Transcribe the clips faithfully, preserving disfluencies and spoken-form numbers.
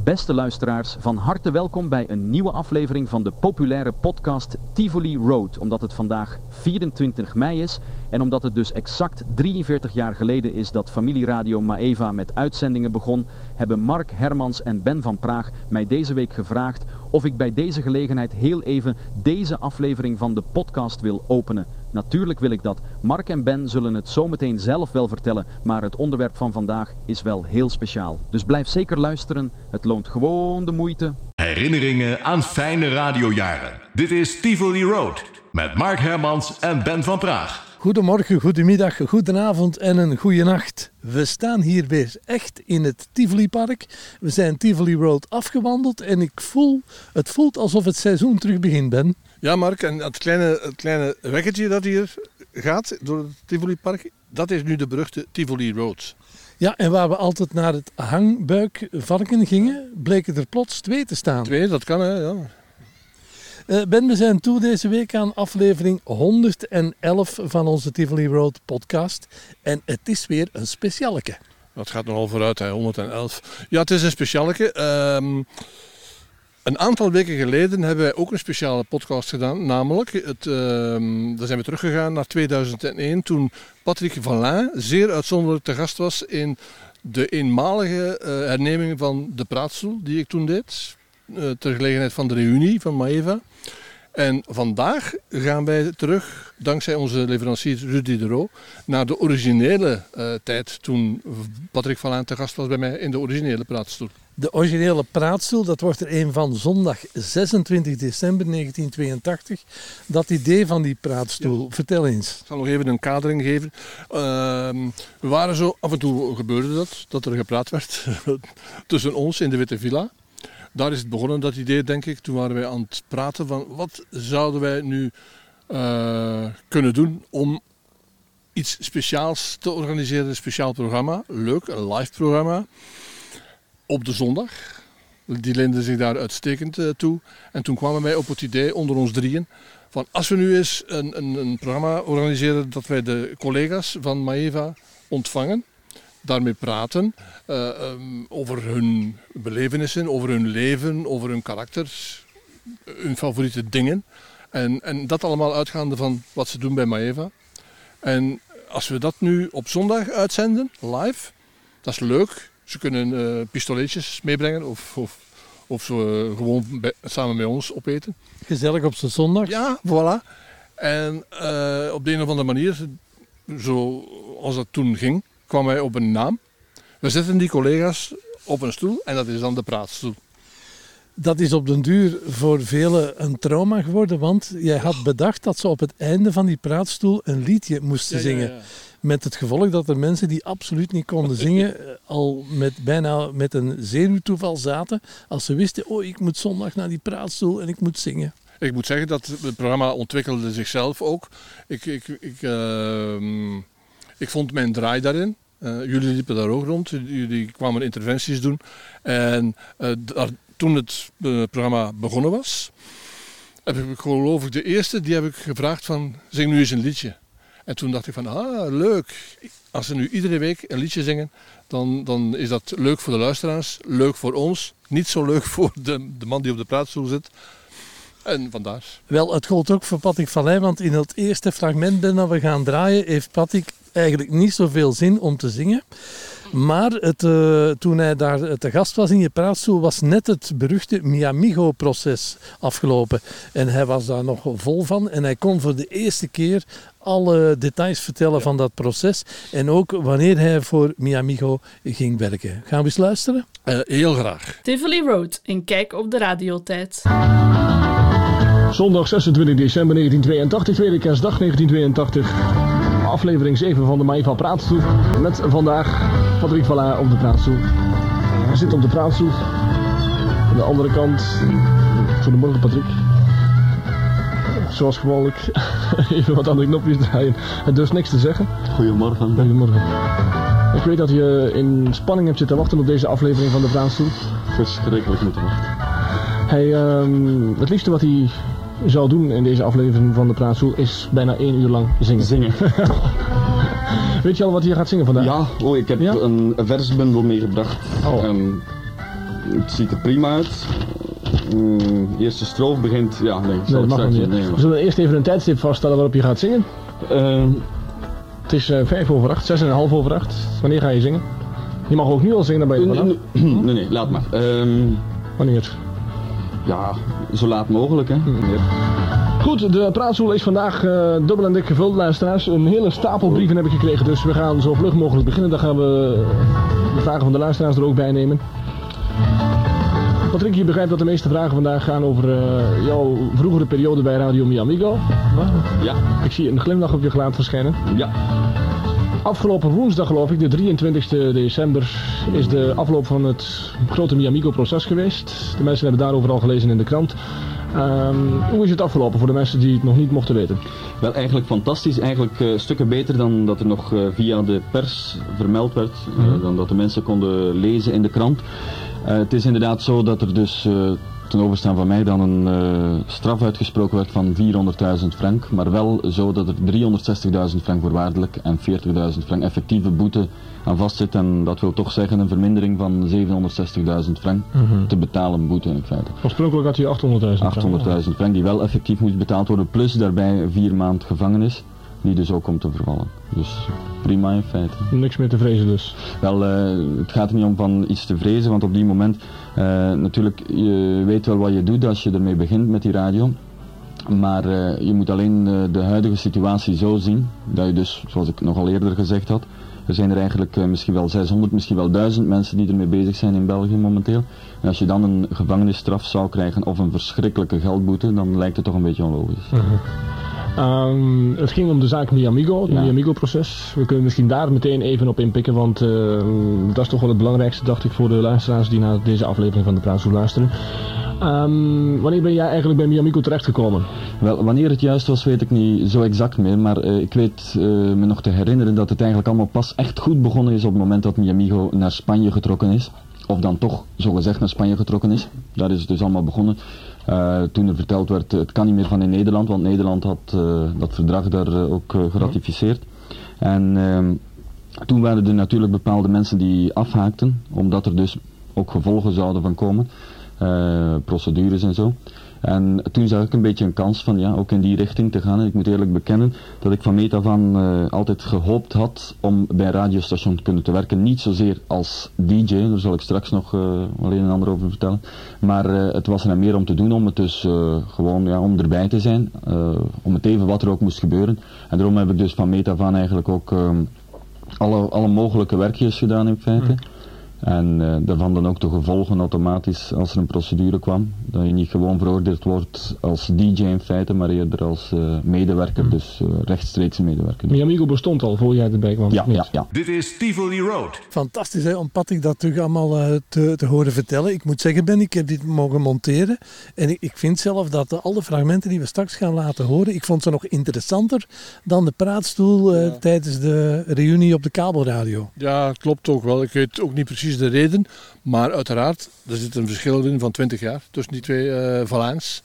Beste luisteraars, van harte welkom bij een nieuwe aflevering van de populaire podcast Tivoli Road. Omdat het vandaag vierentwintig mei is en omdat het dus exact drieënveertig jaar geleden is dat familieradio Maeva met uitzendingen begon, hebben Mark Hermans en Ben van Praag mij deze week gevraagd of ik bij deze gelegenheid heel even deze aflevering van de podcast wil openen. Natuurlijk wil ik dat. Mark en Ben zullen het zometeen zelf wel vertellen, maar het onderwerp van vandaag is wel heel speciaal. Dus blijf zeker luisteren, het loont gewoon de moeite. Herinneringen aan fijne radiojaren. Dit is Tivoli Road met Mark Hermans en Ben van Praag. Goedemorgen, goedemiddag, goedenavond en een goede nacht. We staan hier weer echt in het Tivoli-park. We zijn Tivoli Road afgewandeld en ik voel, het voelt alsof het seizoen terug begint, Ben. Ja, Mark, en het kleine, het kleine weggetje dat hier gaat door het Tivoli-park, dat is nu de beruchte Tivoli Road. Ja, en waar we altijd naar het hangbuikvarken gingen, bleken er plots twee te staan. Twee, dat kan hè, ja. Uh, Ben, we zijn toe deze week aan aflevering honderdelf van onze Tivoli Road podcast. En het is weer een specialeke. Dat gaat nogal vooruit, hè, honderdelf. Ja, het is een specialeke. Um, een aantal weken geleden hebben wij ook een speciale podcast gedaan. Namelijk, het, um, daar zijn we teruggegaan naar tweeduizend één. Toen Patrick Vallin zeer uitzonderlijk te gast was in de eenmalige uh, herneming van de praatstoel die ik toen deed. Uh, ter gelegenheid van de reunie van Maeva. En vandaag gaan wij terug, dankzij onze leverancier Rudy de Roo, naar de originele uh, tijd toen Patrick Vallin te gast was bij mij in de originele praatstoel. De originele praatstoel, dat wordt er een van zondag zesentwintig december negentien tweeëntachtig. Dat idee van die praatstoel, ja. Vertel eens. Ik zal nog even een kadering geven. Uh, we waren zo, af en toe gebeurde dat, dat er gepraat werd tussen ons in de Witte Villa. Daar is het begonnen, dat idee, denk ik. Toen waren wij aan het praten van wat zouden wij nu uh, kunnen doen om iets speciaals te organiseren. Een speciaal programma, leuk, een live programma. Op de zondag. Die leende zich daar uitstekend uh, toe. En toen kwamen wij op het idee, onder ons drieën, van als we nu eens een, een, een programma organiseren dat wij de collega's van Maeva ontvangen. Daarmee praten uh, um, over hun belevenissen, over hun leven, over hun karakters, hun favoriete dingen. En, en dat allemaal uitgaande van wat ze doen bij Maeva. En als we dat nu op zondag uitzenden, live, dat is leuk. Ze kunnen uh, pistoletjes meebrengen of, of, of ze uh, gewoon bij, samen met ons opeten. Gezellig op z'n zondag. Ja, voilà. En uh, op de een of andere manier, zoals dat toen ging, kwam hij op een naam. We zetten die collega's op een stoel en dat is dan de praatstoel. Dat is op den duur voor velen een trauma geworden, want jij had bedacht dat ze op het einde van die praatstoel een liedje moesten ja, zingen. Ja, ja. Met het gevolg dat er mensen die absoluut niet konden zingen, al met bijna met een zenuwtoeval zaten, als ze wisten, oh ik moet zondag naar die praatstoel en ik moet zingen. Ik moet zeggen dat het programma ontwikkelde zichzelf ook. Ik, ik, ik, uh, ik vond mijn draai daarin. Uh, jullie liepen daar ook rond, jullie kwamen interventies doen. En uh, daar, toen het uh, programma begonnen was, heb ik geloof ik de eerste, die heb ik gevraagd van, zing nu eens een liedje. En toen dacht ik van, ah leuk, als ze nu iedere week een liedje zingen, dan, dan is dat leuk voor de luisteraars, leuk voor ons, niet zo leuk voor de, de man die op de praatstoel zit. En vandaar. Wel, het gold ook voor Patrick Vallin, want in het eerste fragment dat we gaan draaien, heeft Patrick eigenlijk niet zoveel zin om te zingen. Maar het, uh, toen hij daar te gast was in je praatstoel, was net het beruchte Mi Amigo-proces afgelopen. En hij was daar nog vol van. En hij kon voor de eerste keer alle details vertellen ja. van dat proces. En ook wanneer hij voor Mi Amigo ging werken. Gaan we eens luisteren? Uh, heel graag. Tivoli Road, een kijk op de radiotijd. Zondag zesentwintig december negentien tweeëntachtig, tweede kerstdag negentien tweeëntachtig. Aflevering zeven van de Maeva Praatstoel. Met vandaag Patrick Vallin op de praatstoel. Hij zit op de praatstoel. Aan de andere kant, goedemorgen Patrick. Zoals gewoonlijk, even wat aan de knopjes draaien. En dus niks te zeggen. Goedemorgen. Goedemorgen. Ik weet dat je in spanning hebt zitten wachten op deze aflevering van de praatstoel. Verschrikkelijk moeten wachten. Hij, um, het liefste wat hij zou doen in deze aflevering van de praatstoel is bijna één uur lang zingen. Zingen. Weet je al wat hij gaat zingen vandaag? Ja, oh, ik heb ja? een, een versbundel meegebracht. Oh. Um, het ziet er prima uit. De eerste stroof begint, ja, nee, zal Nee, ik mag nog straks niet. niet. Nee, We maar- zullen eerst even een tijdstip vaststellen waarop je gaat zingen. Eh, Het is uh, vijf over acht, zes en een half over acht. Wanneer ga je zingen? Je mag ook nu al zingen, dan ben je er vanaf. nee, nee, nee, laat maar. Ehm, Wanneer? ja, zo laat mogelijk, hè. Goed, de praatstoel is vandaag uh, dubbel en dik gevuld, luisteraars. Een hele stapel brieven heb ik gekregen, dus we gaan zo vlug mogelijk beginnen. Dan gaan we de vragen van de luisteraars er ook bij nemen. Patrick, je begrijpt dat de meeste vragen vandaag gaan over uh, jouw vroegere periode bij Radio Mi Amigo. Ja, Ik zie een glimlach op je gelaat verschijnen. ja. Afgelopen woensdag, geloof ik, de drieëntwintigste december, is de afloop van het grote Mi Amigo proces geweest. De mensen hebben daarover al gelezen in de krant. Um, hoe is het afgelopen voor de mensen die het nog niet mochten weten? Wel, eigenlijk fantastisch. Eigenlijk uh, stukken beter dan dat er nog uh, via de pers vermeld werd. Uh, Mhm. dan dat de mensen konden lezen in de krant. Uh, het is inderdaad zo dat er dus uh, ten overstaan van mij dan een uh, straf uitgesproken werd van vierhonderdduizend frank. Maar wel zo dat er driehonderdzestigduizend frank voorwaardelijk en veertigduizend frank effectieve boete aan vastzit. En dat wil toch zeggen een vermindering van zevenhonderdzestigduizend frank Mhm. te betalen boete in feite. Oorspronkelijk had hij achthonderdduizend. achthonderdduizend frank die wel effectief moest betaald worden, plus daarbij vier maand gevangenis, die dus ook komt te vervallen. Dus prima in feite. Niks meer te vrezen dus. Wel, uh, het gaat er niet om van iets te vrezen, want op die moment, uh, natuurlijk, je weet wel wat je doet als je ermee begint met die radio. Maar uh, je moet alleen uh, de huidige situatie zo zien, dat je dus, zoals ik nogal eerder gezegd had, er zijn er eigenlijk uh, misschien wel zeshonderd, misschien wel duizend mensen die ermee bezig zijn in België momenteel. En als je dan een gevangenisstraf zou krijgen of een verschrikkelijke geldboete, dan lijkt het toch een beetje onlogisch. Uh-huh. Um, het ging om de zaak Mi Amigo, het Ja. Mi Amigo proces. We kunnen misschien daar meteen even op inpikken, want uh, dat is toch wel het belangrijkste, dacht ik, voor de luisteraars die naar deze aflevering van de Praatstoel luisteren. Um, wanneer ben jij eigenlijk bij Mi Amigo terechtgekomen? Wel, wanneer het juist was weet ik niet zo exact meer, maar uh, ik weet uh, me nog te herinneren dat het eigenlijk allemaal pas echt goed begonnen is op het moment dat Mi Amigo naar Spanje getrokken is. Of dan toch zogezegd naar Spanje getrokken is. Daar is het dus allemaal begonnen. Uh, toen er verteld werd, het kan niet meer van in Nederland, want Nederland had uh, dat verdrag daar uh, ook uh, geratificeerd. En uh, toen waren er natuurlijk bepaalde mensen die afhaakten, omdat er dus ook gevolgen zouden van komen. Uh, procedures en zo. En toen zag ik een beetje een kans van ja, ook in die richting te gaan. En ik moet eerlijk bekennen dat ik van meet af aan uh, altijd gehoopt had om bij een radiostation te kunnen te werken. Niet zozeer als D J, daar zal ik straks nog uh, wel een en ander over vertellen. Maar uh, het was er meer om te doen, om het dus uh, gewoon ja, om erbij te zijn. Uh, om het even wat er ook moest gebeuren. En daarom heb ik dus van meet af aan eigenlijk ook uh, alle, alle mogelijke werkjes gedaan in feite. Mm. En uh, daarvan dan ook de gevolgen automatisch als er een procedure kwam. Dat je niet gewoon veroordeeld wordt als D J in feite, maar eerder als uh, medewerker, mm. dus uh, rechtstreeks medewerker. Mi Amigo bestond al voor jij erbij kwam? Ja, ja, ja. Dit is Tivoli Road. Fantastisch hè, om Patrick dat terug allemaal uh, te, te horen vertellen. Ik moet zeggen Ben, ik heb dit mogen monteren. En ik, ik vind zelf dat de, alle fragmenten die we straks gaan laten horen, ik vond ze nog interessanter dan de praatstoel uh, ja. tijdens de reunie op de kabelradio. Ja, klopt ook wel. Ik weet ook niet precies de reden, maar uiteraard, er zit een verschil in van twintig jaar tussen die twee uh, Valaans.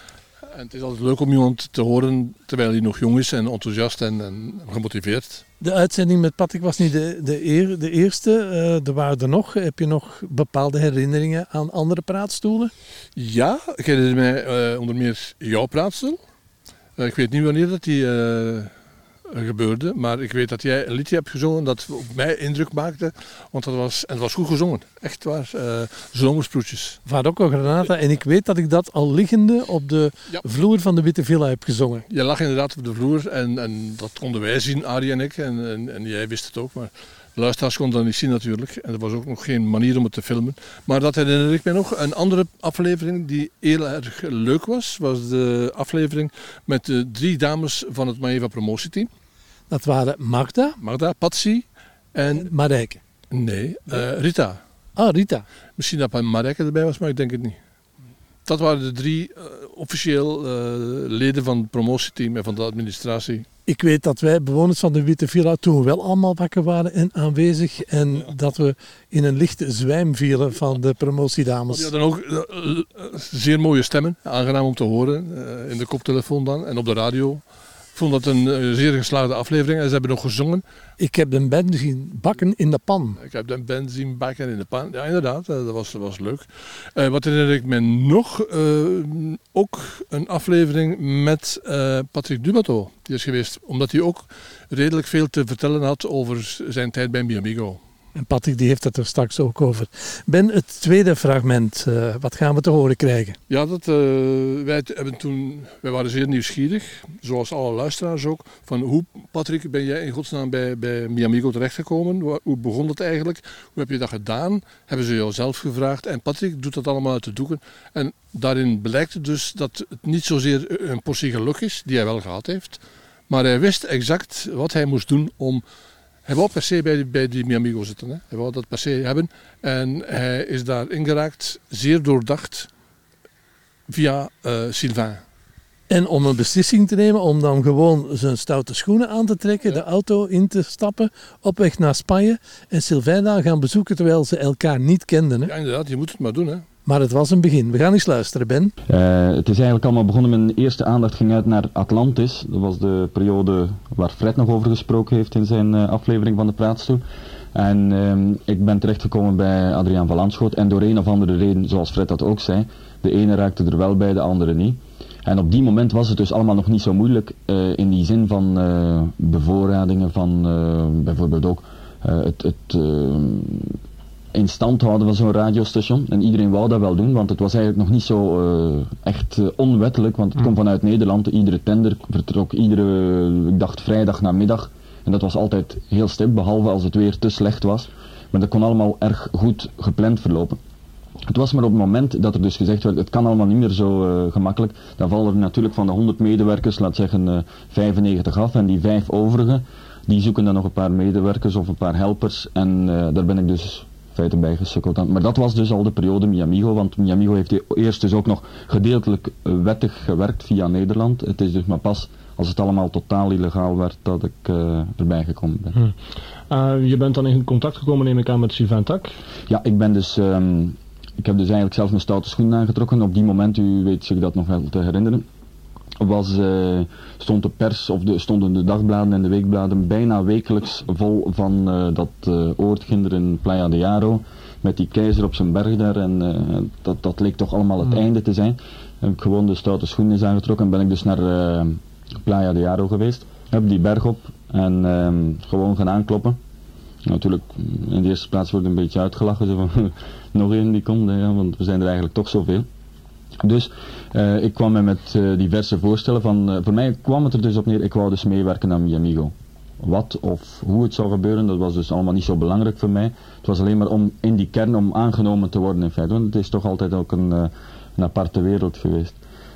En het is altijd leuk om iemand te horen terwijl hij nog jong is en enthousiast en, en gemotiveerd. De uitzending met Patrick was niet de, de, eer, de eerste, uh, er waren er nog. Heb je nog bepaalde herinneringen aan andere praatstoelen? Ja, ik herinner mij uh, onder meer jouw praatstoel. Uh, ik weet niet wanneer dat die uh, gebeurde, maar ik weet dat jij een liedje hebt gezongen dat op mij indruk maakte, want dat was, en het was goed gezongen, echt waar, uh, Zomersproetjes. Vadocco Granata, en ik weet dat ik dat al liggende op de ja. vloer van de Witte Villa heb gezongen. Je lag inderdaad op de vloer en, en dat konden wij zien, Arie en ik, en, en, en jij wist het ook, maar de luisteraars konden dat niet zien natuurlijk, en er was ook nog geen manier om het te filmen. Maar dat herinner ik mij nog. Een andere aflevering die heel erg leuk was, was de aflevering met de drie dames van het Maeva promotieteam. Dat waren Magda, Magda, Patsy en... en Marijke. Nee, uh, Rita. Ah, Rita. Misschien dat Marijke erbij was, maar ik denk het niet. Dat waren de drie uh, officieel uh, leden van het promotieteam en van de administratie. Ik weet dat wij bewoners van de Witte Villa toen wel allemaal wakker waren en aanwezig. En ja. dat we in een lichte zwijm vielen van de promotiedames. Die hadden ook uh, zeer mooie stemmen, aangenaam om te horen. Uh, in de koptelefoon dan en op de radio. Ik vond dat een uh, zeer geslaagde aflevering en ze hebben nog gezongen. Ik heb de band zien bakken in de pan. Ik heb de band zien bakken in de pan. Ja, inderdaad, dat was, dat was leuk. Uh, wat herinner ik me nog? Uh, ook een aflevering met uh, Patrick Dubateau. Die is geweest, omdat hij ook redelijk veel te vertellen had over zijn tijd bij Miamigo. En Patrick die heeft het er straks ook over. Ben, het tweede fragment, uh, wat gaan we te horen krijgen? Ja, dat, uh, wij, hebben toen, wij waren zeer nieuwsgierig, zoals alle luisteraars ook, van hoe, Patrick, ben jij in godsnaam bij, bij Miamigo terechtgekomen? Hoe begon dat eigenlijk? Hoe heb je dat gedaan? Hebben ze jou zelf gevraagd? En Patrick doet dat allemaal uit de doeken. En daarin blijkt dus dat het niet zozeer een portie geluk is, die hij wel gehad heeft, maar hij wist exact wat hij moest doen om... Hij wou per se bij die, bij die Miamigo zitten. Hè. Hij wou dat per se hebben. En hij is daar ingeraakt, zeer doordacht, via uh, Sylvain. En om een beslissing te nemen, om dan gewoon zijn stoute schoenen aan te trekken, ja. De auto in te stappen, op weg naar Spanje en Sylvain daar gaan bezoeken terwijl ze elkaar niet kenden. Hè. Ja, inderdaad, je moet het maar doen. Hè. Maar het was een begin. We gaan eens luisteren, Ben. Uh, het is eigenlijk allemaal begonnen. Mijn eerste aandacht ging uit naar Atlantis. Dat was de periode waar Fred nog over gesproken heeft in zijn uh, aflevering van de Praatstoel. En uh, ik ben terechtgekomen bij Adriaan van Lanschot. En door een of andere reden, zoals Fred dat ook zei, de ene raakte er wel bij, de andere niet. En op die moment was het dus allemaal nog niet zo moeilijk uh, in die zin van uh, bevoorradingen, van uh, bijvoorbeeld ook uh, het... het uh, in stand houden van zo'n radiostation. En iedereen wou dat wel doen, want het was eigenlijk nog niet zo uh, echt uh, onwettelijk, want het mm. komt vanuit Nederland. Iedere tender vertrok iedere, ik dacht vrijdag namiddag. En dat was altijd heel stipt, behalve als het weer te slecht was. Maar dat kon allemaal erg goed gepland verlopen. Het was maar op het moment dat er dus gezegd werd, het kan allemaal niet meer zo uh, gemakkelijk. Dan vallen er natuurlijk van de honderd medewerkers, laat zeggen uh, vijfennegentig af. En die vijf overige, die zoeken dan nog een paar medewerkers of een paar helpers. En uh, daar ben ik dus... feiten bijgesukkeld. Maar dat was dus al de periode Miamigo, want Miamigo heeft eerst dus ook nog gedeeltelijk wettig gewerkt via Nederland. Het is dus maar pas als het allemaal totaal illegaal werd dat ik uh, erbij gekomen ben. Hm. Uh, je bent dan in contact gekomen, neem ik aan, met Sylvain Tak? Ja, ik ben dus... Um, ik heb dus eigenlijk zelf mijn stoute schoenen aangetrokken. Op die moment, u weet zich dat nog wel te herinneren, was, uh, stond de pers of de, stonden de dagbladen en de weekbladen bijna wekelijks vol van uh, dat uh, oortginder in Playa de Jaro met die keizer op zijn berg daar en uh, dat, dat leek toch allemaal het mm. einde te zijn. Heb ik gewoon de stoute schoenen eens aangetrokken en ben ik dus naar uh, Playa de Jaro geweest. Heb die berg op en uh, gewoon gaan aankloppen. Natuurlijk, in de eerste plaats wordt een beetje uitgelachen, zo van nog één die komt, ja, want we zijn er eigenlijk toch zoveel. Dus uh, ik kwam met uh, diverse voorstellen van, uh, voor mij kwam het er dus op neer, ik wou dus meewerken aan Miamigo. Wat of hoe het zou gebeuren, dat was dus allemaal niet zo belangrijk voor mij. Het was alleen maar om in die kern, om aangenomen te worden in feite, want het is toch altijd ook een, uh, een aparte wereld geweest.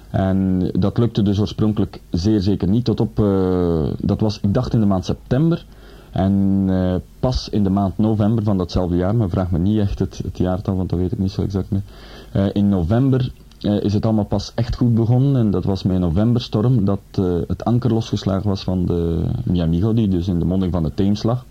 En dat lukte dus oorspronkelijk zeer zeker niet, tot op, uh, dat was, ik dacht in de maand september. En uh, pas in de maand november van datzelfde jaar, maar vraag me niet echt het, het jaartal, want dat weet ik niet zo exact meer. Uh, in november uh, is het allemaal pas echt goed begonnen en dat was met een novemberstorm dat uh, het anker losgeslagen was van de Miamigo, die dus in de monding van de Theems lag.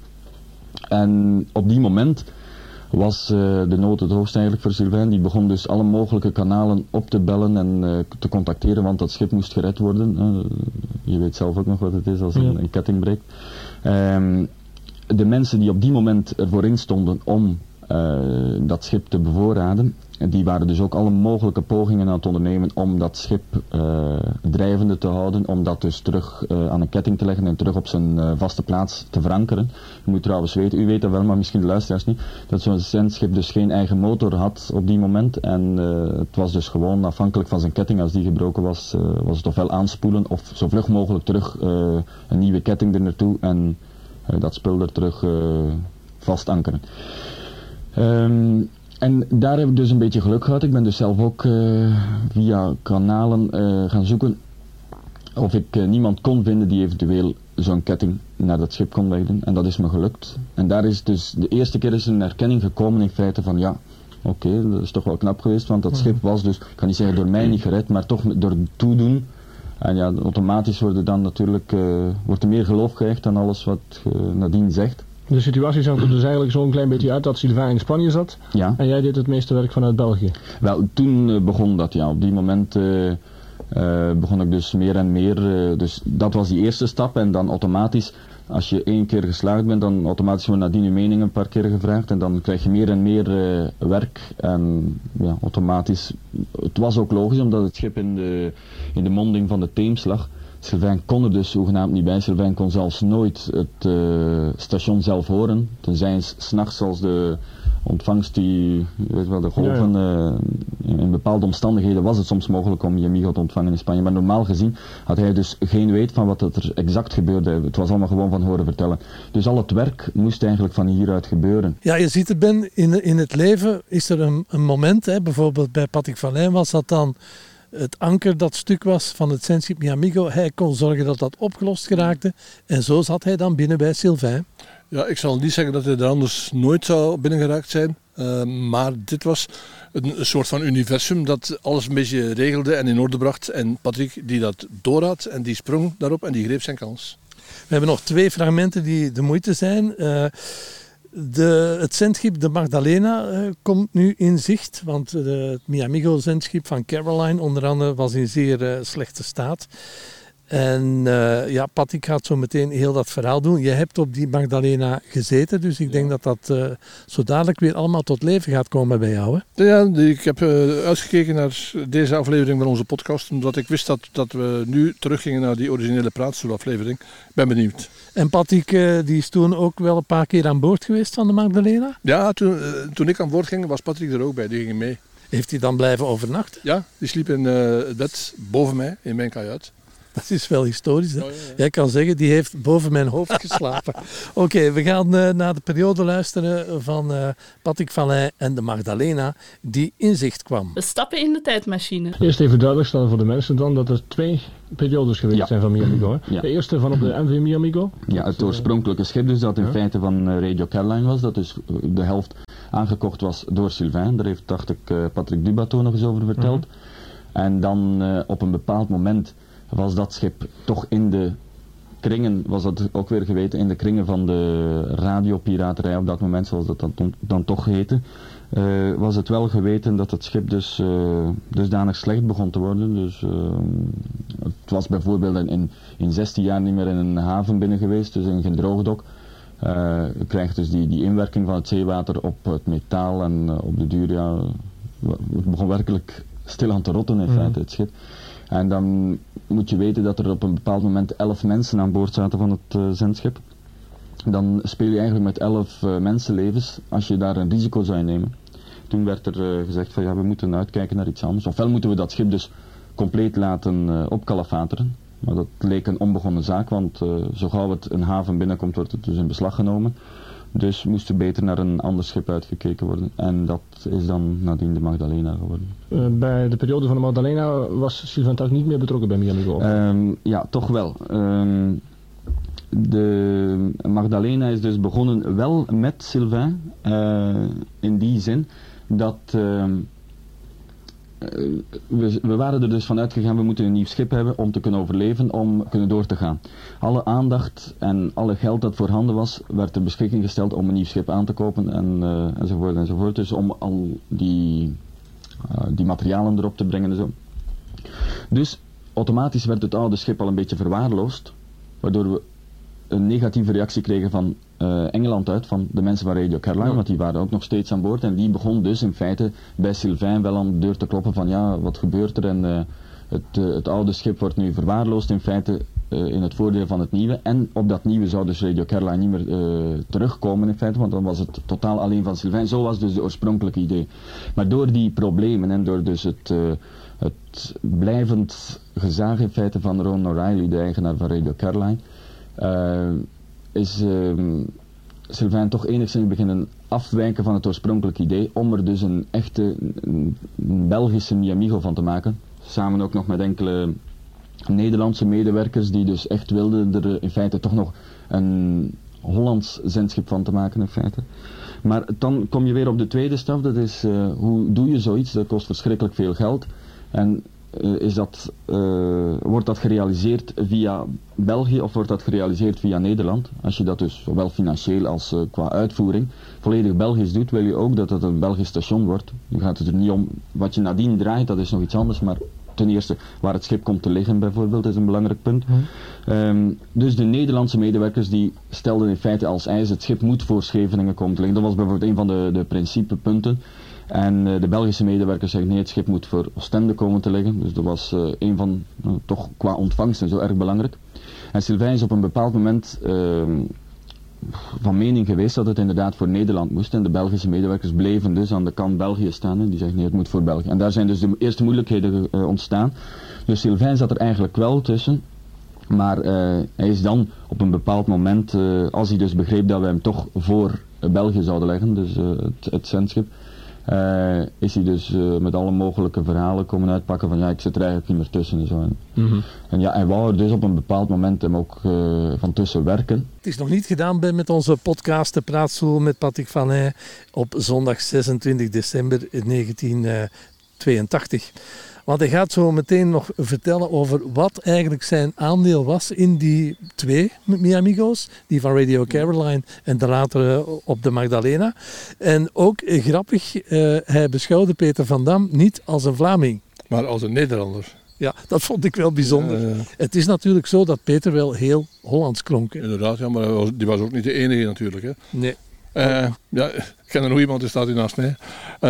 En op die moment was uh, de nood het hoogst eigenlijk voor Sylvain. Die begon dus alle mogelijke kanalen op te bellen en uh, te contacteren, want dat schip moest gered worden. Uh, je weet zelf ook nog wat het is als een, een ketting breekt. Um, de mensen die op die moment ervoor instonden om uh, dat schip te bevoorraden, die waren dus ook alle mogelijke pogingen aan het ondernemen om dat schip uh, drijvende te houden, om dat dus terug uh, aan een ketting te leggen en terug op zijn uh, vaste plaats te verankeren. U moet trouwens weten, u weet dat wel, maar misschien de luisteraars niet, dat zo'n zendschip dus geen eigen motor had op die moment en uh, het was dus gewoon afhankelijk van zijn ketting, als die gebroken was, uh, was het ofwel aanspoelen of zo vlug mogelijk terug uh, een nieuwe ketting er naartoe en uh, dat spul er terug uh, vast ankeren. Um, En daar heb ik dus een beetje geluk gehad. Ik ben dus zelf ook uh, via kanalen uh, gaan zoeken of ik uh, niemand kon vinden die eventueel zo'n ketting naar dat schip kon leggen. En dat is me gelukt. En daar is dus de eerste keer is een erkenning gekomen in feite van ja, oké, okay, dat is toch wel knap geweest. Want dat schip was dus, ik kan niet zeggen door mij niet gered, maar toch door het toedoen. En ja, automatisch wordt er dan natuurlijk, uh, wordt er meer geloof gehecht aan alles wat uh, Nadine zegt. De situatie zag er dus eigenlijk zo'n klein beetje uit dat Sylvain in Spanje zat ja. En jij deed het meeste werk vanuit België. Wel, toen uh, begon dat ja. Op die moment uh, uh, begon ik dus meer en meer, uh, dus dat was die eerste stap en dan automatisch, als je één keer geslaagd bent, dan automatisch wordt nadien je mening een paar keer gevraagd en dan krijg je meer en meer uh, werk en ja, automatisch, het was ook logisch omdat het schip in de, in de monding van de Theems lag. Sylvain kon er dus zogenaamd niet bij. Sylvain kon zelfs nooit het uh, station zelf horen. Tenzij eens 's nachts als de ontvangst die, je weet wel, de golven, ja, ja. Uh, in bepaalde omstandigheden was het soms mogelijk om Miamigo te ontvangen in Spanje. Maar normaal gezien had hij dus geen weet van wat er exact gebeurde. Het was allemaal gewoon van horen vertellen. Dus al het werk moest eigenlijk van hieruit gebeuren. Ja, je ziet het, Ben, in, in het leven is er een, een moment, hè, bijvoorbeeld bij Patrick Vallijn was dat dan het anker dat stuk was van het zendschip Miamigo. Hij kon zorgen dat dat opgelost geraakte. En zo zat hij dan binnen bij Sylvain. Ja, ik zal niet zeggen dat hij er anders nooit zou binnengeraakt zijn. Uh, maar dit was een, een soort van universum dat alles een beetje regelde en in orde bracht. En Patrick die dat doorhad en die sprong daarop en die greep zijn kans. We hebben nog twee fragmenten die de moeite zijn. Uh, De, het zendschip de Magdalena uh, komt nu in zicht, want de, het Miamigo zendschip van Caroline onder andere was in zeer uh, slechte staat. En uh, ja, Patrick gaat zo meteen heel dat verhaal doen. Je hebt op die Magdalena gezeten, dus ik denk dat dat uh, zo dadelijk weer allemaal tot leven gaat komen bij jou. Hè? Ja, ik heb uh, uitgekeken naar deze aflevering van onze podcast, omdat ik wist dat, dat we nu teruggingen naar die originele praatstoelaflevering. Ik ben benieuwd. En Patrick uh, die is toen ook wel een paar keer aan boord geweest van de Magdalena? Ja, toen, uh, toen ik aan boord ging was Patrick er ook bij, die ging mee. Heeft hij dan blijven overnachten? Ja, die sliep in uh, het bed boven mij, in mijn kajuit. Dat is wel historisch, hè? Oh, ja, ja. Jij kan zeggen, die heeft boven mijn hoofd geslapen. Oké, okay, we gaan uh, naar de periode luisteren van uh, Patrick Vallijn en de Magdalena, die in zicht kwam. We stappen in de tijdmachine. Eerst even duidelijk stellen voor de mensen dan dat er twee periodes geweest ja. zijn van Miamigo. Hè? Ja. De eerste van op de M V Miamigo. Ja, het oorspronkelijke schip dus dat in ja. feite van Radio Caroline was, dat dus de helft aangekocht was door Sylvain. Daar heeft, dacht ik, uh, Patrick Dubateau nog eens over verteld. Uh-huh. En dan uh, op een bepaald moment was dat schip toch in de kringen, was dat ook weer geweten, in de kringen van de radiopiraterij op dat moment, zoals dat dan, dan toch heette, uh, was het wel geweten dat het schip dus uh, dusdanig slecht begon te worden. Dus uh, het was bijvoorbeeld in, in zestien jaar niet meer in een haven binnen geweest, dus in geen droogdok. Uh, je krijgt dus die, die inwerking van het zeewater op het metaal en uh, op de duur, ja, het begon werkelijk stilaan te rotten in feite, het schip. En dan moet je weten dat er op een bepaald moment elf mensen aan boord zaten van het uh, zendschip. Dan speel je eigenlijk met elf uh, mensenlevens als je daar een risico zou nemen. Toen werd er uh, gezegd van ja, we moeten uitkijken naar iets anders. Ofwel moeten we dat schip dus compleet laten uh, opkalafateren. Maar dat leek een onbegonnen zaak, want uh, zo gauw het een haven binnenkomt wordt het dus in beslag genomen. Dus moest er beter naar een ander schip uitgekeken worden. En dat is dan nadien de Magdalena geworden. Uh, bij de periode van de Magdalena was Sylvain Tag niet meer betrokken bij Miamigo? Um, ja, toch wel. Um, de Magdalena is dus begonnen wel met Sylvain. Uh, in die zin dat... Uh, We, we waren er dus van uitgegaan, we moeten een nieuw schip hebben om te kunnen overleven, om kunnen door te gaan. Alle aandacht en alle geld dat voorhanden was, werd ter beschikking gesteld om een nieuw schip aan te kopen en, uh, enzovoort enzovoort. Dus om al die, uh, die materialen erop te brengen en zo. Dus automatisch werd het oude schip al een beetje verwaarloosd, waardoor we een negatieve reactie kregen van uh, Engeland uit, van de mensen van Radio Caroline, want die waren ook nog steeds aan boord en die begon dus in feite bij Sylvain wel aan de deur te kloppen van ja, wat gebeurt er en uh, het, uh, het oude schip wordt nu verwaarloosd in feite uh, in het voordeel van het nieuwe en op dat nieuwe zou dus Radio Caroline niet meer uh, terugkomen in feite, want dan was het totaal alleen van Sylvain. Zo was dus de oorspronkelijke idee. Maar door die problemen en door dus het, uh, het blijvend gezag in feite van Ron O'Reilly, de eigenaar van Radio Caroline, Uh, is uh, Sylvain toch enigszins beginnen afwijken van het oorspronkelijke idee om er dus een echte een Belgische Miamigo van te maken. Samen ook nog met enkele Nederlandse medewerkers die dus echt wilden er in feite toch nog een Hollands zendschip van te maken in feite. Maar dan kom je weer op de tweede stap, dat is uh, hoe doe je zoiets, dat kost verschrikkelijk veel geld. En Uh, is dat, uh, wordt dat gerealiseerd via België of wordt dat gerealiseerd via Nederland? Als je dat dus zowel financieel als uh, qua uitvoering volledig Belgisch doet, wil je ook dat het een Belgisch station wordt. Nu gaat het er niet om wat je nadien draait, dat is nog iets anders, maar ten eerste waar het schip komt te liggen bijvoorbeeld, is een belangrijk punt. Mm. Um, dus de Nederlandse medewerkers die stelden in feite als eis, het schip moet voor Scheveningen komen te liggen. Dat was bijvoorbeeld een van de, de principepunten. En uh, de Belgische medewerkers zeggen nee, het schip moet voor Oostende komen te liggen. Dus dat was uh, een van, uh, toch qua ontvangst en zo erg belangrijk. En Sylvain is op een bepaald moment uh, van mening geweest dat het inderdaad voor Nederland moest. En de Belgische medewerkers bleven dus aan de kant België staan. En die zeggen nee, het moet voor België. En daar zijn dus de eerste moeilijkheden uh, ontstaan. Dus Sylvain zat er eigenlijk wel tussen. Maar uh, hij is dan op een bepaald moment, uh, als hij dus begreep dat we hem toch voor uh, België zouden leggen, dus uh, het, het zendschip, uh, is hij dus uh, met alle mogelijke verhalen komen uitpakken van ja, ik zit er eigenlijk niet meer tussen en zo. En, mm-hmm. en ja, hij wou er dus op een bepaald moment hem ook uh, van tussen werken. Het is nog niet gedaan Ben, met onze podcast De Praatstoel met Patrick Van Heij op zondag zesentwintig december negentien tweeëntachtig. Want hij gaat zo meteen nog vertellen over wat eigenlijk zijn aandeel was in die twee Mi Amigos, die van Radio Caroline en de latere op de Magdalena. En ook eh, grappig, uh, hij beschouwde Peter van Dam niet als een Vlaming. Maar als een Nederlander. Ja, dat vond ik wel bijzonder. Ja, ja. Het is natuurlijk zo dat Peter wel heel Hollands klonk. Hè? Inderdaad, ja, maar was, die was ook niet de enige natuurlijk. Hè. Nee. Uh, ja, ik ken er nog iemand, die staat hier naast mij.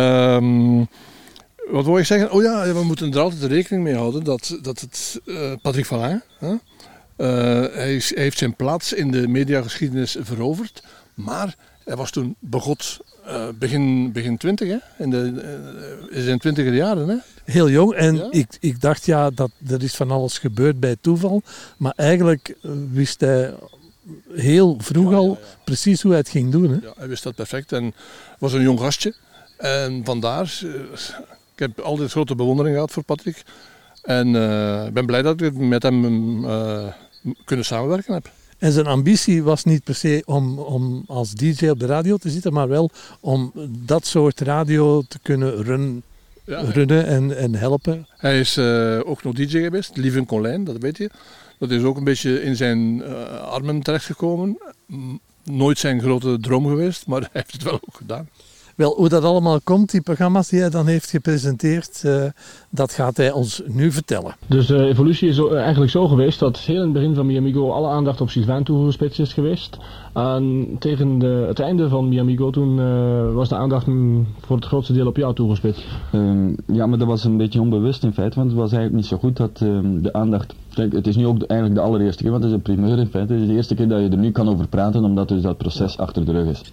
Um, Wat wil ik zeggen? Oh ja, we moeten er altijd rekening mee houden dat, dat het uh, Patrick Van Heij, hè? Uh, hij, is, hij heeft zijn plaats in de mediageschiedenis veroverd, maar hij was toen begot uh, begin, begin twintig, hè? In, de, uh, in zijn twintiger jaren. Hè? Heel jong en ja? ik, ik dacht ja, dat er is van alles gebeurd bij toeval, maar eigenlijk uh, wist hij heel vroeg ja, al ja, ja. precies hoe hij het ging doen. Hè? Ja, hij wist dat perfect en was een jong gastje en vandaar... Uh, Ik heb altijd grote bewondering gehad voor Patrick. En ik uh, ben blij dat ik met hem uh, kunnen samenwerken heb. En zijn ambitie was niet per se om, om als D J op de radio te zitten, maar wel om dat soort radio te kunnen run, ja, runnen en, en helpen. Hij is uh, ook nog D J geweest, Lieven Colijn, dat weet je. Dat is ook een beetje in zijn uh, armen terechtgekomen. Nooit zijn grote droom geweest, maar hij heeft het wel ook gedaan. Wel, hoe dat allemaal komt, die programma's die hij dan heeft gepresenteerd, uh, dat gaat hij ons nu vertellen. Dus de evolutie is zo, uh, eigenlijk zo geweest dat heel in het begin van Mi Amigo alle aandacht op Sylvain toegespitst is geweest. En tegen de, het einde van Mi Amigo toen uh, was de aandacht m, voor het grootste deel op jou toegespitst. Uh, ja, maar dat was een beetje onbewust in feite, want het was eigenlijk niet zo goed dat uh, de aandacht... Kijk, het is nu ook de, eigenlijk de allereerste keer, want het is een primeur in feite. Het is de eerste keer dat je er nu kan over praten, omdat dus dat proces ja. achter de rug is.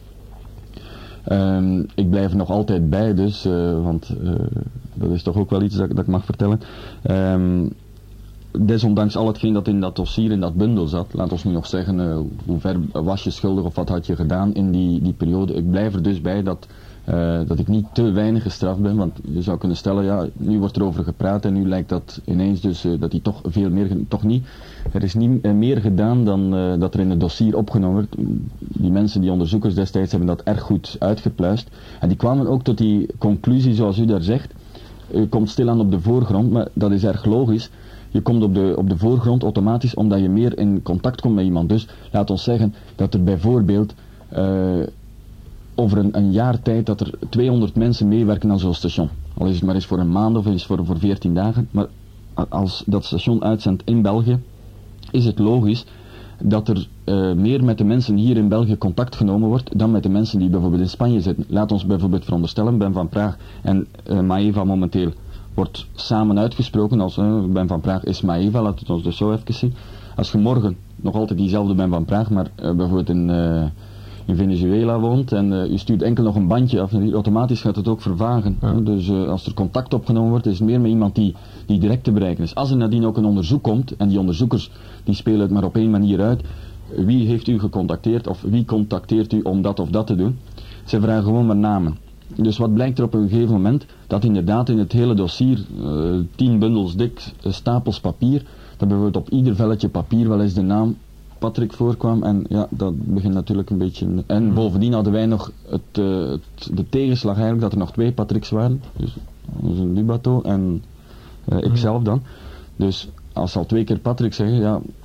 Um, ik blijf er nog altijd bij dus, uh, want uh, dat is toch ook wel iets dat, dat ik mag vertellen. Um, desondanks al hetgeen dat in dat dossier, in dat bundel zat, laat ons nu nog zeggen, uh, hoe ver was je schuldig of wat had je gedaan in die, die periode. Ik blijf er dus bij dat, uh, dat ik niet te weinig gestraft ben, want je zou kunnen stellen, ja, nu wordt er over gepraat en nu lijkt dat ineens dus uh, dat hij toch veel meer, toch niet. Er is niet uh, meer gedaan dan uh, dat er in het dossier opgenomen wordt. Die mensen, die onderzoekers destijds, hebben dat erg goed uitgepluist. En die kwamen ook tot die conclusie, zoals u daar zegt. U komt stilaan op de voorgrond, maar dat is erg logisch. Je komt op de, op de voorgrond automatisch omdat je meer in contact komt met iemand. Dus laat ons zeggen dat er bijvoorbeeld uh, over een, een jaar tijd dat er tweehonderd mensen meewerken aan zo'n station. Al is het maar eens voor een maand of eens voor, voor veertien dagen. Maar als dat station uitzendt in België, is het logisch dat er uh, meer met de mensen hier in België contact genomen wordt dan met de mensen die bijvoorbeeld in Spanje zitten. Laat ons bijvoorbeeld veronderstellen, Ben van Praag en uh, Maeva momenteel wordt samen uitgesproken als uh, Ben van Praag is Maeva, laat het ons dus zo even zien. Als je morgen nog altijd diezelfde Ben van Praag, maar uh, bijvoorbeeld in, uh, in Venezuela woont en uh, je stuurt enkel nog een bandje af en hier automatisch gaat het ook vervagen. Ja. Dus uh, als er contact opgenomen wordt, is het meer met iemand die, die direct te bereiken is. Als er nadien ook een onderzoek komt en die onderzoekers die spelen het maar op één manier uit, wie heeft u gecontacteerd of wie contacteert u om dat of dat te doen? Ze vragen gewoon maar namen. Dus wat blijkt er op een gegeven moment? Dat inderdaad in het hele dossier, uh, tien bundels dik, uh, stapels papier, dat bijvoorbeeld op ieder velletje papier wel eens de naam Patrick voorkwam. En ja, dat begint natuurlijk een beetje... En bovendien hadden wij nog het, uh, het, de tegenslag eigenlijk dat er nog twee Patricks waren. Dus onze Lubato en uh, ikzelf dan. Dus als ze al twee keer Patrick zeggen, ja...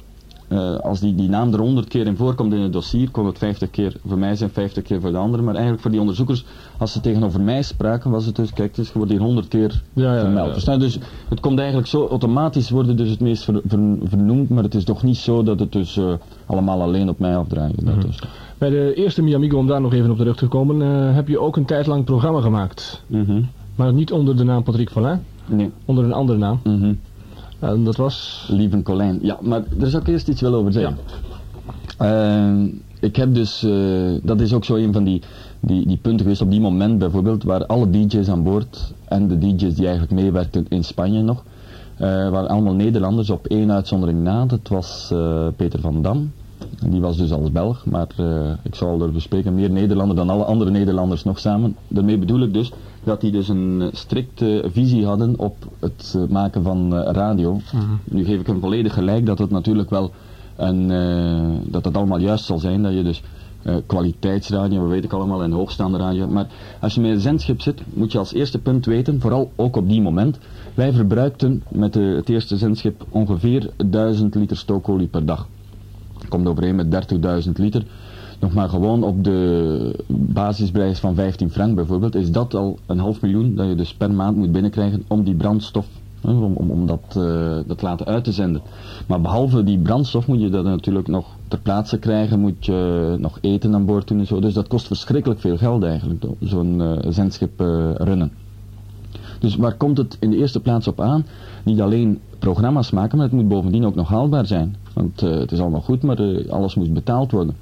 Uh, als die, die naam er honderd keer in voorkomt in het dossier, kon het vijftig keer voor mij zijn, vijftig keer voor de anderen. Maar eigenlijk voor die onderzoekers, als ze tegenover mij spraken, was het dus, kijk, dus, je wordt hier honderd keer ja, ja, vermeld. Ja, ja. Dus het komt eigenlijk zo, automatisch worden dus het meest ver, ver, vernoemd, maar het is toch niet zo dat het dus uh, allemaal alleen op mij afdraait. Mm-hmm. Dus. Bij de eerste Miamigo, om daar nog even op terug te komen, uh, heb je ook een tijd lang programma gemaakt. Mm-hmm. Maar niet onder de naam Patrick Vallin, nee. Onder een andere naam. Mm-hmm. En dat was... Lieven Colijn. Ja, maar daar zou ik eerst iets wel over zeggen. Ja. Uh, ik heb dus, uh, dat is ook zo een van die, die, die punten geweest op die moment bijvoorbeeld, waar alle D J's aan boord en de D J's die eigenlijk meewerkten in Spanje nog, uh, waren allemaal Nederlanders op één uitzondering na. Dat was uh, Peter van Dam. Die was dus als Belg, maar uh, ik zal er bespreken, meer Nederlander dan alle andere Nederlanders nog samen. Daarmee bedoel ik dus dat die dus een strikte visie hadden op het uh, maken van uh, radio. Mm-hmm. Nu geef ik hem volledig gelijk dat het natuurlijk wel een, uh, dat het allemaal juist zal zijn, dat je dus uh, kwaliteitsradio, we weten ik allemaal, en hoogstaande radio. Maar als je met een zendschip zit, moet je als eerste punt weten, vooral ook op die moment, wij verbruikten met de, het eerste zendschip ongeveer duizend liter stookolie per dag. Komt overeen met dertigduizend liter. Nog maar gewoon op de basisprijs van vijftien frank bijvoorbeeld, is dat al een half miljoen dat je dus per maand moet binnenkrijgen om die brandstof, om, om, om dat, uh, dat laten uit te zenden. Maar behalve die brandstof moet je dat natuurlijk nog ter plaatse krijgen, moet je nog eten aan boord doen en zo. Dus dat kost verschrikkelijk veel geld eigenlijk, zo'n uh, zendschip uh, runnen. Dus waar komt het in de eerste plaats op aan? Niet alleen programma's maken, maar het moet bovendien ook nog haalbaar zijn. Want uh, het is allemaal goed, maar uh, alles moet betaald worden.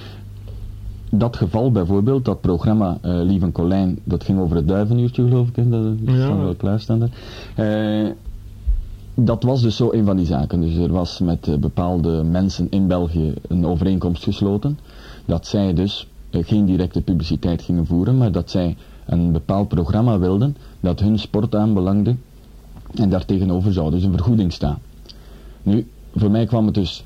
Dat geval bijvoorbeeld, dat programma uh, Lieven Colijn, dat ging over het duivenuurtje geloof ik, hè, dat ja. wel klaarstaan daar. Uh, dat was dus zo een van die zaken. Dus er was met uh, bepaalde mensen in België een overeenkomst gesloten, dat zij dus uh, geen directe publiciteit gingen voeren, maar dat zij een bepaald programma wilden, dat hun sport aanbelangde, en daartegenover zou dus een vergoeding staan. Nu, voor mij kwam het dus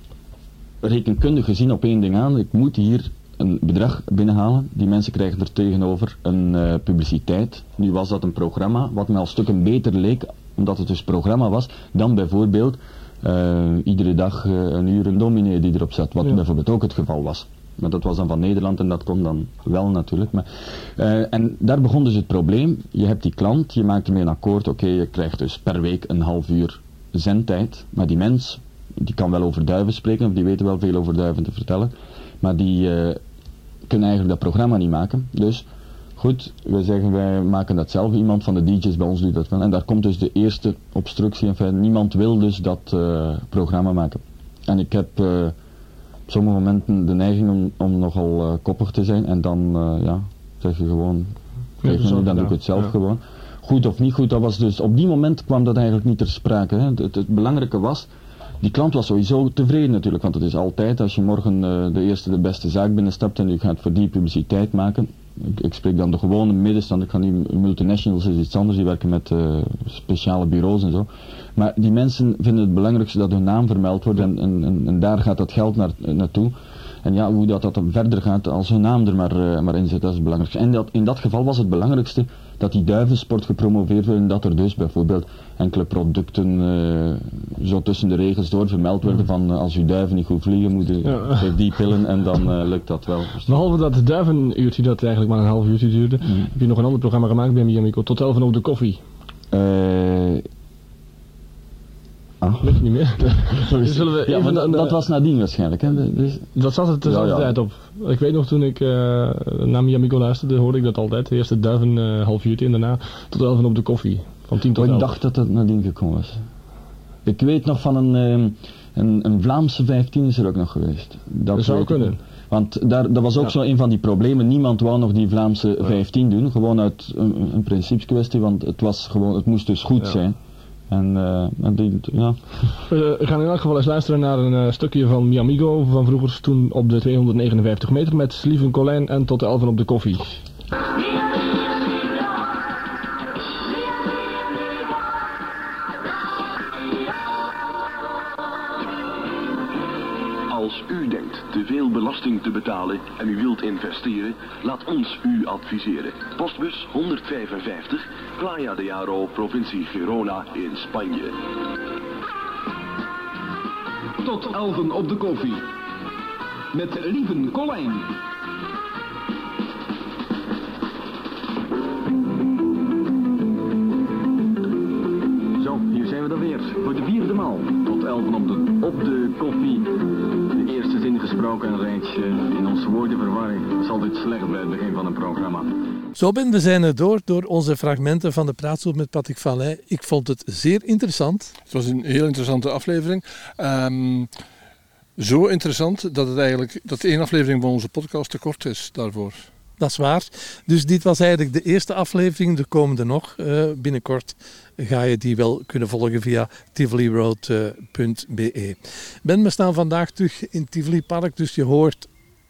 rekenkundig gezien op één ding aan. Ik moet hier een bedrag binnenhalen. Die mensen krijgen er tegenover een uh, publiciteit. Nu was dat een programma wat me al stukken beter leek, omdat het dus programma was, dan bijvoorbeeld uh, iedere dag uh, een uur een dominee die erop zat. Wat ja. bijvoorbeeld ook het geval was. Maar dat was dan van Nederland en dat kon dan wel natuurlijk. Maar, uh, en daar begon dus het probleem. Je hebt die klant, je maakt ermee een akkoord. Oké, okay, je krijgt dus per week een half uur zendtijd. Maar die mens, die kan wel over duiven spreken, of die weten wel veel over duiven te vertellen. Maar die uh, kunnen eigenlijk dat programma niet maken. Dus goed, wij zeggen wij maken dat zelf. Iemand van de D J's bij ons doet dat wel. En daar komt dus de eerste obstructie. Enfin, niemand wil dus dat uh, programma maken. En ik heb... Uh, op sommige momenten de neiging om, om nogal uh, koppig te zijn en dan uh, ja, zeg je gewoon, geef me nu, dan doe ik het zelf ja. gewoon. Goed of niet goed, dat was dus, op die moment kwam dat eigenlijk niet ter sprake. Hè. Het, het, het belangrijke was, die klant was sowieso tevreden natuurlijk, want het is altijd, als je morgen uh, de eerste de beste zaak binnenstapt en je gaat voor die publiciteit maken, ik, ik spreek dan de gewone middenstand, ik ga niet, multinationals is iets anders, die werken met uh, speciale bureaus en zo. Maar die mensen vinden het belangrijkste dat hun naam vermeld wordt en, en, en, en daar gaat dat geld naar, naartoe. En ja, hoe dat, dat dan verder gaat, als hun naam er maar, uh, maar in zit, dat is het belangrijkste. En dat, in dat geval was het belangrijkste dat die duivensport gepromoveerd werd en dat er dus bijvoorbeeld enkele producten uh, zo tussen de regels door vermeld werden van uh, als uw duiven niet goed vliegen, moet u ja. geef die pillen en dan uh, lukt dat wel. Behalve dat duivenuurtje dat eigenlijk maar een half uurtje duurde, mm. heb je nog een ander programma gemaakt bij Miamico, tot elf op de koffie. Uh, Ah. Weet je niet meer? Zullen we ja, maar dat, dat was nadien waarschijnlijk. Hè? Dus... Dat zat er dus ja, altijd ja. op. Ik weet nog toen ik uh, naar Miamico luisterde, hoorde ik dat altijd. Eerst de duiven uh, half uurtje en daarna tot elf op de koffie. Van tien tot elf. Oh, ik dacht dat dat nadien gekomen was. Ik weet nog van een, um, een, een Vlaamse vijftien is er ook nog geweest. Dat, dat zou kunnen. Ik. Want daar, dat was ook ja. zo een van die problemen. Niemand wou nog die Vlaamse ja. vijftien doen. Gewoon uit een, een principeskwestie, want het, was gewoon, het moest dus goed ja. zijn. En, uh, en die, ja. We gaan in elk geval eens luisteren naar een uh, stukje van Miamigo van vroeger, toen op de tweehonderdnegenenvijftig meter met Lieven Colijn en tot de elf op de koffie. Als u denkt te veel belasting te betalen en u wilt investeren, laat ons u adviseren. Postbus honderdvijfenvijftig, Playa de Aro, provincie Girona in Spanje. tot elven op de koffie. Met Lieven Colijn. Zo, hier zijn we dan weer. Voor de vierde maal. Tot elven op de, op de koffie. De eerste zin gesproken reeds uh, in onze woordenverwarring. Dat is altijd slecht bij het begin van een programma. Zo Ben, we zijn er door, door onze fragmenten van de praatstoel met Patrick Valley. Ik vond het zeer interessant. Het was een heel interessante aflevering. Um, zo interessant dat het eigenlijk dat één aflevering van onze podcast te kort is daarvoor. Dat is waar. Dus dit was eigenlijk de eerste aflevering. Er komen er nog. Uh, binnenkort ga je die wel kunnen volgen via tivoli road punt b e. Ben, we staan vandaag terug in Tivoli Park, dus je hoort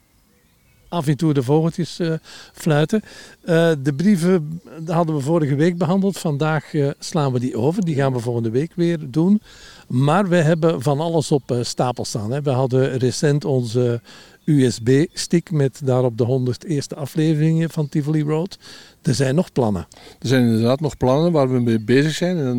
af en toe de vogeltjes uh, fluiten. Uh, de brieven hadden we vorige week behandeld. Vandaag uh, slaan we die over. Die gaan we volgende week weer doen. Maar we hebben van alles op uh, stapel staan. Hè. We hadden recent onze U S B-stick met daarop de honderdste afleveringen van Tivoli Road. Er zijn nog plannen. Er zijn inderdaad nog plannen waar we mee bezig zijn. En,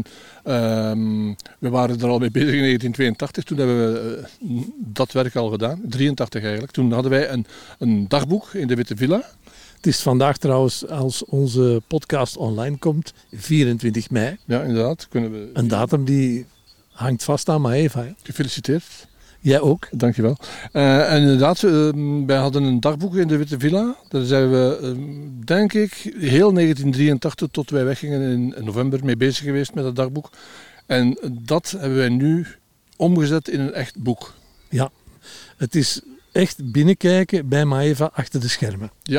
um, we waren er al mee bezig in negentien tweeëntachtig. Toen hebben we uh, dat werk al gedaan. drieëntachtig eigenlijk. Toen hadden wij een, een dagboek in de Witte Villa. Het is vandaag trouwens, als onze podcast online komt, vierentwintig mei. Ja, inderdaad. Kunnen we... Een datum die hangt vast aan Maeva. Hè? Gefeliciteerd. Jij ook. Dankjewel. Uh, en inderdaad, uh, wij hadden een dagboek in de Witte Villa. Daar zijn we, uh, denk ik, heel negentien drieëntachtig tot wij weggingen in november mee bezig geweest met dat dagboek. En dat hebben wij nu omgezet in een echt boek. Ja, het is echt binnenkijken bij Maeva achter de schermen. Ja.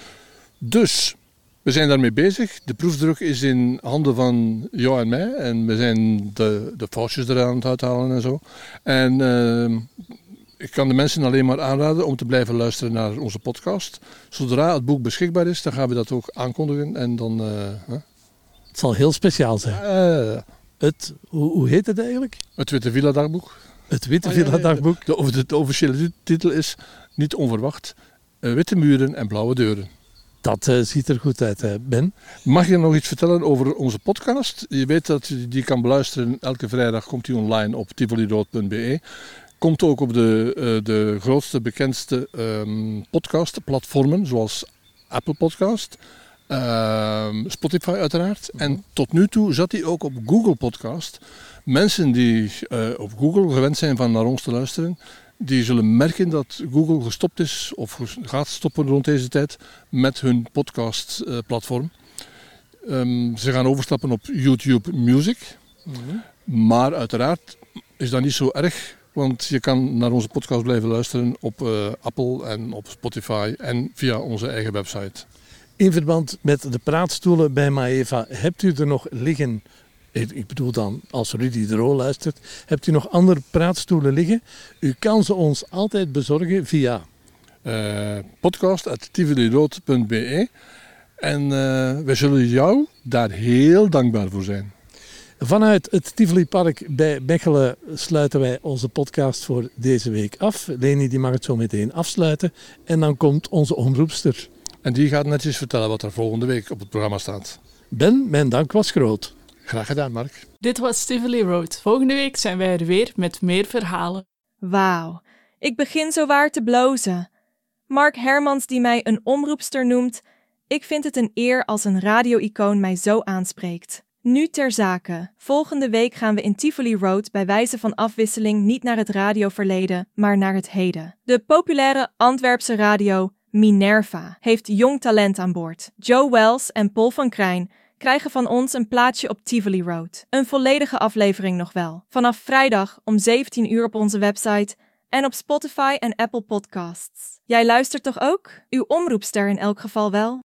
Dus, we zijn daarmee bezig. De proefdruk is in handen van jou en mij. En we zijn de, de foutjes eraan aan het uithalen en zo. En uh, ik kan de mensen alleen maar aanraden om te blijven luisteren naar onze podcast. Zodra het boek beschikbaar is, dan gaan we dat ook aankondigen. En dan... Uh, huh? Het zal heel speciaal zijn. Uh, het, hoe, hoe heet het eigenlijk? Het Witte Villa dagboek. Het Witte Villa dagboek. De, de, de, de officiële titel is, niet onverwacht, uh, Witte muren en blauwe deuren. Dat uh, ziet er goed uit, Ben. Mag je nog iets vertellen over onze podcast? Je weet dat je die kan beluisteren. Elke vrijdag komt die online op tivoli road punt b e. Komt ook op de, uh, de grootste, bekendste um, podcastplatformen, zoals Apple Podcast, uh, Spotify uiteraard. Mm-hmm. En tot nu toe zat hij ook op Google Podcast. Mensen die uh, op Google gewend zijn van naar ons te luisteren, die zullen merken dat Google gestopt is, of gaat stoppen rond deze tijd, met hun podcastplatform. Uh, um, ze gaan overstappen op YouTube Music. Mm-hmm. Maar uiteraard is dat niet zo erg, want je kan naar onze podcast blijven luisteren op uh, Apple en op Spotify en via onze eigen website. In verband met de praatstoelen bij Maeva, hebt u er nog liggen? Ik bedoel dan, als Rudy de Roo luistert, hebt u nog andere praatstoelen liggen? U kan ze ons altijd bezorgen via uh, podcast at tivoli road punt b e. En uh, wij zullen jou daar heel dankbaar voor zijn. Vanuit het Tivoli Park bij Mechelen sluiten wij onze podcast voor deze week af. Leni die mag het zo meteen afsluiten. En dan komt onze omroepster. En die gaat netjes vertellen wat er volgende week op het programma staat. Ben, mijn dank was groot. Graag gedaan, Mark. Dit was Tivoli Road. Volgende week zijn wij er weer met meer verhalen. Wauw, ik begin zowaar te blozen. Mark Hermans die mij een omroepster noemt. Ik vind het een eer als een radio-icoon mij zo aanspreekt. Nu ter zake. Volgende week gaan we in Tivoli Road bij wijze van afwisseling niet naar het radioverleden, maar naar het heden. De populaire Antwerpse radio Minerva heeft jong talent aan boord. Joe Wells en Paul van Krijn krijgen van ons een plaatsje op Tivoli Road. Een volledige aflevering nog wel. Vanaf vrijdag om zeventien uur op onze website en op Spotify en Apple Podcasts. Jij luistert toch ook? Uw omroepster in elk geval wel?